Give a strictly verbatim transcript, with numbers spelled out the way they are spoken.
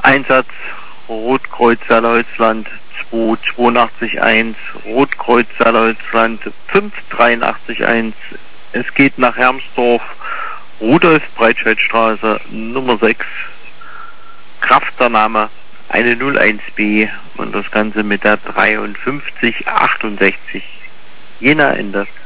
Einsatz Rotkreuz Saarholzland zwei zwei acht eins, Rotkreuz Saarholzland fünf drei acht eins. Es geht nach Hermsdorf, Rudolf Breitscheidstraße Nummer sechs, Kraftannahme eine null eins B und das Ganze mit der dreiundfünfzig achtundsechzig. Jena Ende.